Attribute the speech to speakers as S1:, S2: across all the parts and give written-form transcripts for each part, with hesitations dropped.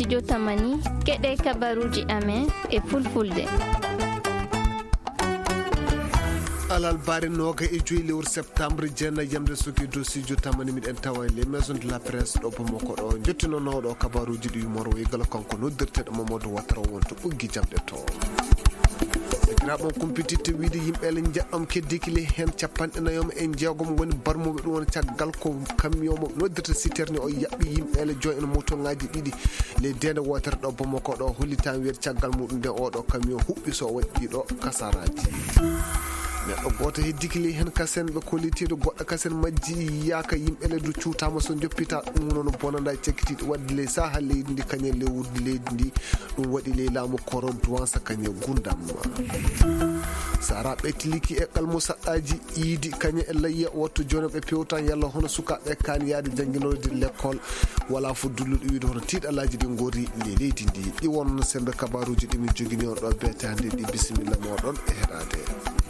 S1: studio Tamani keɗe kabaruji amen e fulfulde.
S2: alal bare noga e joyi lewru septembre jenna yamde soki do studio Tamani miɗen tawa les maisons de la presse ɗo pomoko ɗo jottinonoɗo kabaruji ɗi moro e gala kanko noddirteɗo Mamadou Watara wonto ɓuggi jamɗe to graɓon compétiteur wiide yimɓele jaɗɗom keddikile hen capanɗe nayom en jeegom woni barmoɓe ɗum woni caggal ko camion mo noddirta citerne o yaɓɓi yimɓele joyi en motoŋaji ɗiɗi les dende wotere ɗo Bamako ɗo hollitami wiyede caggal muɗum nde oɗo camion huɓɓi so waɗi ɗiɗo kasaraji neɗɗo goto heddikili hen kasen ɓe kollitiɗo goɗɗo kasen majji yaaka yimɓele du cuutama so joppita ɗum noon bonanda cekkitiɗo wadde ley saha leydi ndi kañe lewrude leydi ndi ɗum waɗi ley laamu koro duwansa kañe gurdam sara ɓettiliki e qalmo saɗɗaji iidi kañe e layya wattu joni ɓe pewtan yalla hono sukaɓe kani yaade jangguinode l'école wala fo dulluɗo wiide hono tiiɗalaji ɗi gori le leydi ndi ɗi wonno sembe kabaruji ɗimin jogini on ɗo beete hande ɗi bisimilla moɗon e heɗade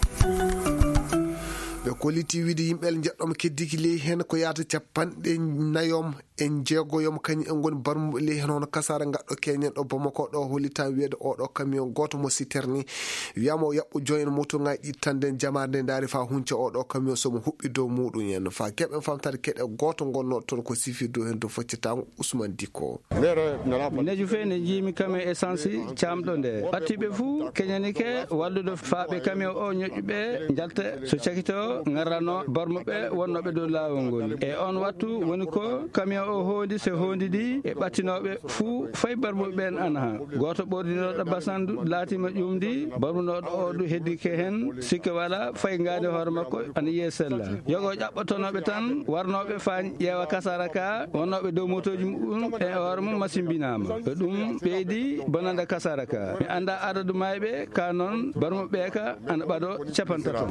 S2: ɓe kolliti wiide yimɓele jeɗɗoma keddiki ley hen ko yaata capanɗe nayom en jeegoyom kañum en goni barmuɓe ley hen hono kasara gaɗɗo keñen ɗo Bamako ɗo hollitami wiyede oɗo camion goto mo citerni wiyama o yaɓɓo joyi en motoŋaji ɗi tande jamade daari fa hunca oɗo camion somo huɓɓi dow muɗum hen fa keɓen famtade keɗe goto gonno toon ko sifi dow hen to foccitamo Ousmane Dicko
S3: neju fe ne jiimi camion essence camɗo nde battiɓe fou keñanike wallude faaɓe camion o ñoƴƴuɓe jalta so cakito garrano barmuɓe wonnoɓe dow lawol ngol e on wattu woni ko camion o hondi so hondidi e ɓattinoɓe fuu fay barmuɓe ɓen ana ha goto ɓordinoɗo basandu laatima ƴumdi barmunoɗo o du heddike hen sikka wala fay ngade hoore makko ana yiye sella yogo ƴaɓɓotonoɓe tan warnoɓe fa ƴeewa kasara ka wonnoɓe dow motoji muɗum e hoore mum masimbinama e ɗum ɓeydi bonanda kasara ka mi anda adadu mayɓe ka noon barmuɓe ka ana ɓaɗo capantato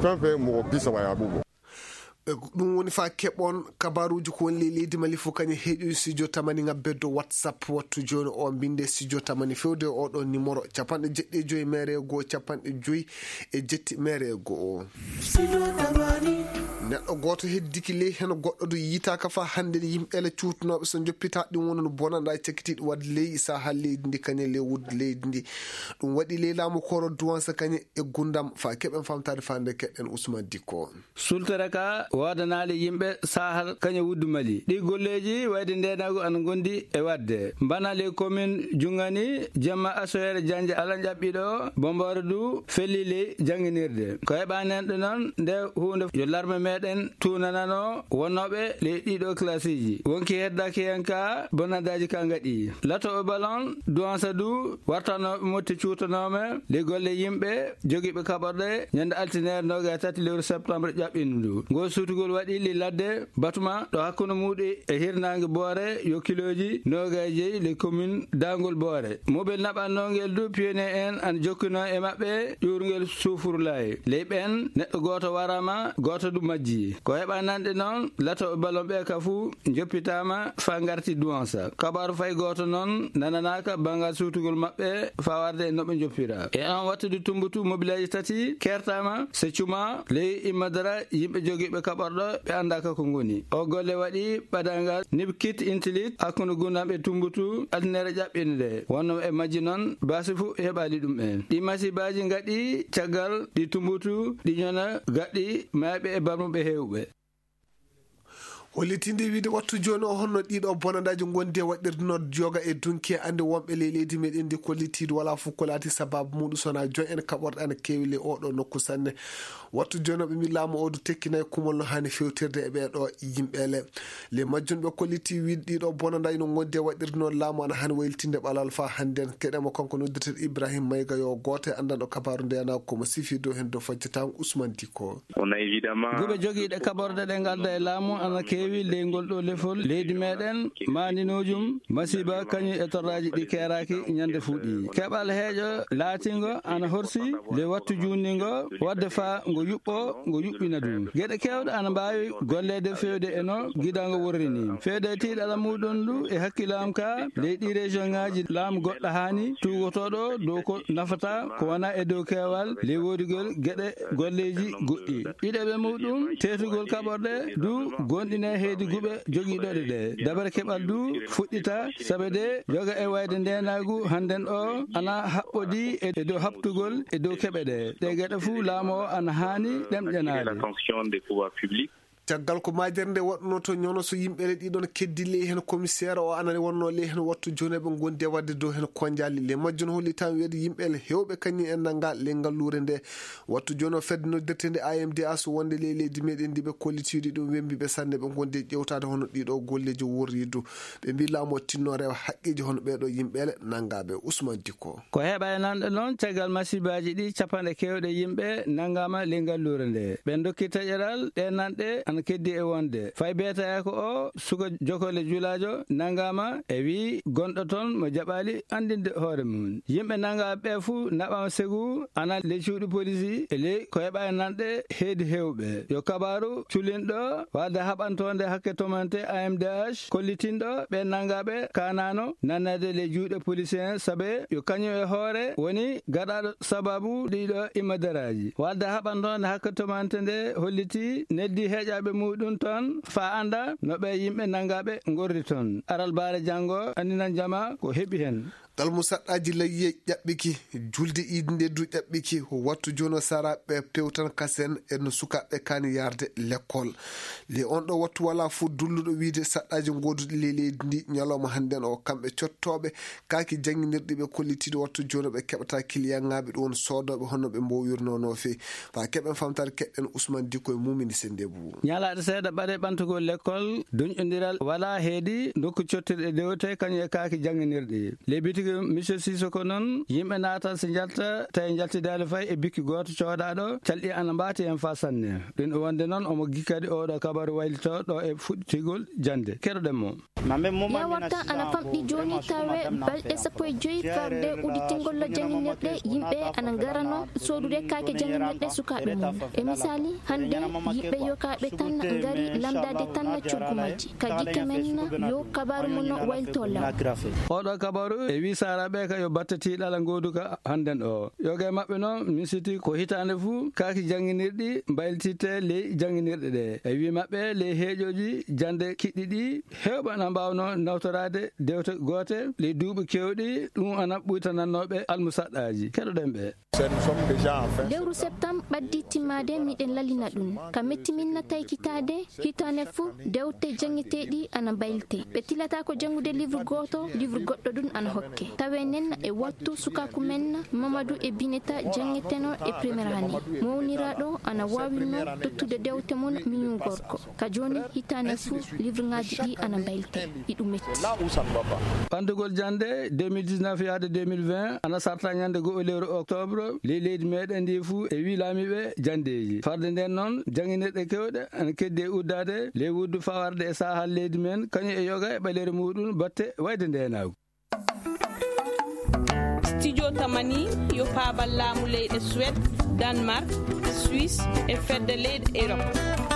S2: ɗum woni fa keɓon kabaruji ko woni leydi Mali fof kañum heeƴoy studio Tamani ngabbe do WhatsApp wattu joni o binde studio Tamani fewde oɗo numéro 75 mere goo 50 e jetti mere goo neɗɗo goto heddiki ley hen goɗɗo do yitaka fa hande yimɓele cuutnoɓe so joppita ɗum woni no bonanda cekkitiɗo wadde ley saha leydi ndi kañum ley wudde leydi ndi ɗum waɗi ley laamu koro duwansa kañum e gundam fa keɓen famtade fande keɗen Ousmane Dicko
S3: sultere ka wadanali yimɓe sahal kañum wuddu Mali ɗi golleji wayde ndenago ana gondi e wadde bana les commune jungani jamma asoyere janje ala jaɓɓiɗo bombore du felli ley janginirde ko heɓanen ɗo noon nde hunde yo larme meɗen tunanano wonnoɓe ley ɗiɗo classe ji wonki heddaki hen ka bonadaji ka gaɗi latoɓe ballon duwansa du wartanoɓe motti cuutanome ley golle yimɓe joguiɓe kaɓorɗe ñande altinaire noga tati lewru septembre ƴaɓɓindu go sutugol waɗi li ladde batuma ɗo hakkude muɗi e hirnangue boore yo kiloji noga jeeyi les communes dangol boore moɓel naɓannogel du piyene en an jokkino e mabɓe ƴurguel sufurlayi ley ɓen neɗɗo goto warama goto du majji ko heɓa nanɗe noon latoɓe ballon ɓe ka fuu joppitama fa garti duwansa kabaru fay goto noon nananaka bangal sutugol mabɓe fa warde e noɓe joppira e on wattude tumbutu mobilaji tati kertama se cuma ley immadara yimɓe joguiɓe kaɓorɗo ɓe andaka ko goni o golle waɗi ɓadangal nibkit intilit hakkude gundamɓe tumbutu altinere ƴaɓɓinde wonno e majji noon basi fuu heɓali ɗum en ɗi masibaji gaɗi caggal ɗi tumbutu ɗi ñona gaɗɗi mayɓe e barmuɓe hewɓe
S2: hollitinde wiide wattu joni o honno ɗiɗo bonadaji gondi e waɗirde no joga e dunki ande wonɓe ley leydi meɗen ndi kollitiide wala fof ko laati sababu muɗum sona joni en kaɓorɗe ana kewi le oɗo nokku sanne wattu joni ɓe mi laamu o du tekkinayi kumol no hani fewtirde e ɓeɗo yimɓele le majjum ɓe kolliti wiide ɗiɗo bonadaji no gondi e waɗirde noon laamu ana hani waylitinde ɓalal fa hannden keɗemo kanko noddirteɗo Ibrahima Mayga yo goto e andanɗo kabaru ndeyana komo sifi dow hen dow fajjatama Ousmane Dicko
S3: guɓe joguiɗe kaɓorɗe ɗe galda e laamu ana kewi leygol ɗo lefol leydi meɗen maninojum masiba kañum e torraji ɗi keraki ñande fuuɗi keɓal heeƴo laatingo ana horsi le wattu junningo wadde fa ngo yuɓɓina ɗum gueɗe kewɗe ana mbawi gollede fewde eno guidango worrini fewde tiiɗala muɗum du e hakkilam ka ley ɗi région ngaji laamu goɗɗo hani tugotoɗo dow ko nafata ko wona e dow kewal ley wodigol gueɗe golleji goɗɗi ɗiɗeɓe muɗum tetugol kaɓorɗe du gonɗine heedi guɓe jogiiɗoɗe ɗe dabare keɓal du fuɗɗita sabe de joga e wayde ndenagu hannden o ana haɓɓodi e dow haɓtugol e dow keɓe ɗe geɗe fuu laamu o ana haani ɗemƴanaade
S2: caggal ko majere nde waɗno to ñono so yimɓe ɗiɗon keddi ley hen commissaire o anani wonno ley hen wattu joni ɓe gondi e wadde dow hen konjali le majjun holli tan wiide yimɓe hewɓe kañum en ngal le ngallure nde wattu joni o fedde noddirte nde AMDA so wonde ley leydi meɗen ndi ɓe kollitiɗi ɗum wembiɓe sanne ɓe gondi ƴewtade hono ɗiɗo golleji worridu ɓe mbi laamu o tinno rewa haqqiji hono ɓeɗo yimɓele nangaɓe Ousmane Dicko
S3: ko heɓa e nanɗo noon caggal masibaji ɗi capanɗe kewɗe yimɓe nangama le ngallure nde ɓen dokki taƴeral ɗe nanɗe keddi e wonde fay beeta ko o suka jokole julajo nangama e wi gonɗo toon mo jaɓali andinde hoore mum yimɓe nangaɓe ɓe fuu naɓama segu ana le cuuɗi police e le ko heɓa e nanɗe heedi hewɓe yo kabaru culinɗo wadde haɓantonde hakke tomante AMDH kollitinɗo ɓe nangaɓe kanano nannade le juuɗe policien saabe yo kañum e hoore woni gaɗaɗo sababu ɗiɗo immadaraji wadde haɓantonde hakke tomante nde holliti neddi heeƴaɓe muɗum toon fa anda no ɓe yimɓe nangaɓe gorri toon aral baare janggo andinan jama ko heeɓi hen
S2: dalmu saɗɗaji layye ƴaɓɓiki julde iidi nde du ƴaɓɓiki wattu joni saraɓe pewtan kasen en sukaɓe kani yarde l'école le on ɗo wattu wala fo dulluɗo wiide saɗɗaji goduɗi le leydi ndi ñalawma hannden o kamɓe cottoɓe kaki jangguinirɗi ɓe kollitiɗo wattu joni ɓe keɓata kiliyanŋaɓe ɗon sodoɓe honno ɓe mbowirnono fe fa keɓen famtare keɗɗen Ousmane Dicko e mumini Sendebou
S3: ñalaɗo seeɗa ɓaɗe ɓantugol l'école duñƴodiral wala heedi dokku cottirɗe dewte kañum e kaki jangguinirɗi le bitigi monsieur Sissoko noon yimɓe naata so jalta tawi jaltidali fay e bikki goto codaɗo calɗi ana mbati hen fa sanne ɗin ɗo wonde noon omo gikkadi oɗo kabaru waylito ɗo e fuɗɗitigol jande keɗoɗen mo
S1: yawarta ana famɗi joni tawe balɗe 15 farde uditingollo janginirɗe yimɓe ana garano sodude kake janginirɗe sukaɓe mum e misali hande yimɓe yokaɓe tan gari lamdade tan coggumaji ka jikke men yo kabaru mum waylito law
S3: oɗo kabaru e wi saraɓe ka yo battatiɗala goduka hannden o yoga mabɓe noon min siti ko hitande fuu kaki janginirɗi mbaylititte ley janginirɗe ɗe e wi mabɓe ley heeƴoji jande kiɗɗi ɗi hewɓe ana mbawno nawtorade dewte goote ley duuɓi kewɗi ɗum ana ɓuytanannoɓe almusaɗɗaji keɗoɗen ɓe
S1: lewru septembre ɓaddi timmade miɗen lalina ɗum ka mettiminna taykitade hitane fuu dewte jangiteɗi ana mbaylte ɓe tilata ko jangude livre goto livre goɗɗo ɗum ana hokke tawe nen e wattu sukaku men Mamadou e Bineta jangiteno e premiére année mawniraɗo ana wawino tottude dewte mon miñum gorko ka joni hitane fuu livre ngaji ɗi ana mbaylte iɗum metti
S3: ɓandugol jande 2019 yaade 2020 ana sarta ñande go'o lewru octobre leydi meɗen ndi fuu e wi laamiɓe jandeji farde nden noon janginirɗe kewɗe ana keddi e uddade ley wuddu fawarde e sahal leydi men kañum e yoga e ɓalere muɗum batte wayde ndenagu
S4: studio tamani yo paabal laamu leyɗe Suède Danemark Suisse e fedde leyɗe Europe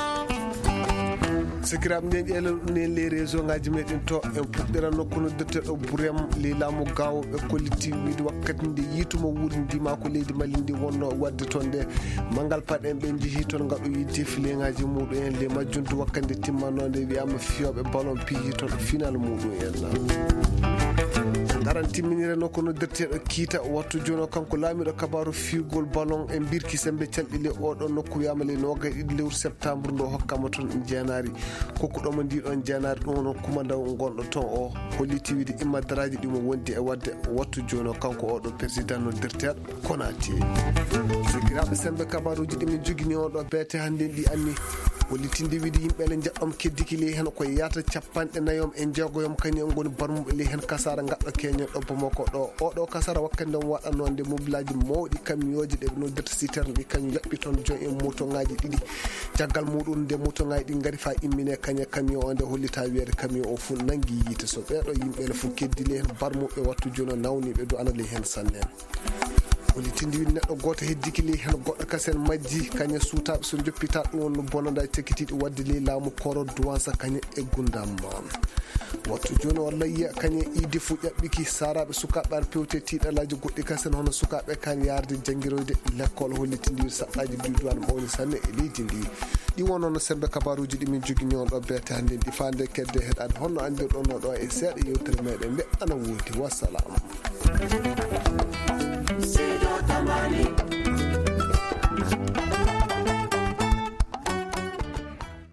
S2: sikiraɓe nden ƴeelen ɗum nen les réseau ngaji meɗen to en puɗɗira nokku noddirteɗo Bourem ley laamu gawo ɓe kolliti wiide wakkati nde yiitumo wuuri ndima ko leydi Mali ndi wonno wadde toon nde mangal paɗen ɓe jeehi toon gaɗoyi défilé ngaji muɗum en le majjuntu wakkati nde timmanode wiyama fiyoɓe ballon piiji toon final muɗum en garan timminire nokku noddirteɗo kiita wattu joni kanko laamiɗo kabaru figol ballon e birki sembe calɗile oɗo nokku wiyama le noga ɗiɗi lewru septembre ndo hokkama toon jeenari kokkuɗomo ndiɗon jeenari ɗum noon kumandaw gonɗo toon o holliti wiide immadaraji ɗimo wondi e wadde wattu joni kanko oɗo président noddirteɗo Konaté sikiraɓe sembe kabaruji ɗimin jogini oɗo beete hande ɗi anni hollitinde wiide yimɓele jaɓɓam keddiki ley hen koye yata capanɗe nayom e jeegoyom kañum goni barmuɓe ley hen kasara gaɗɗo keñol ɗobbo makko ɗo oɗo kasara wakkati nde waɗanno nde mobilaji mawɗi kamioji ɗe noddirta citerne ɗi kañum yaɓɓi toon joni e mouton ngaji ɗiɗi caggal muɗum nde mouton ngaji ɗi gaari fa immine kañe camion o nde hollita wiyede camion o fu nangui yiite so ɓeɗo yimɓele fo keddi ley hen barmuɓe wattu joni o nawniɓe do ana ley hen sanne hollitinde wiide neɗɗo goto heddiki ley hen goɗɗo kasen majji kañe suutaɓe so joppita ɗum no bonanda tekkitiɗi wadde ley laamu koro duwansa kañe e gundam wattu joni walla yiya kañe idi fo ƴaɓɓiki saraɓe sukaɓe ar pewte tiɗalaji goɗɗi kasen hono sukaɓe kan yarde jangguiroyde l'école hollitinde wiide saɗɗaji duduwan mawni sanne e leydi ndi ɗi wonono sembe kabaruji ɗi min jogini on ɗo beete hannde ɗi fande kedde heɗade honno andirɗon ɗo e seeɗa yewtere meɗen nde ana woodi. Wassalamu.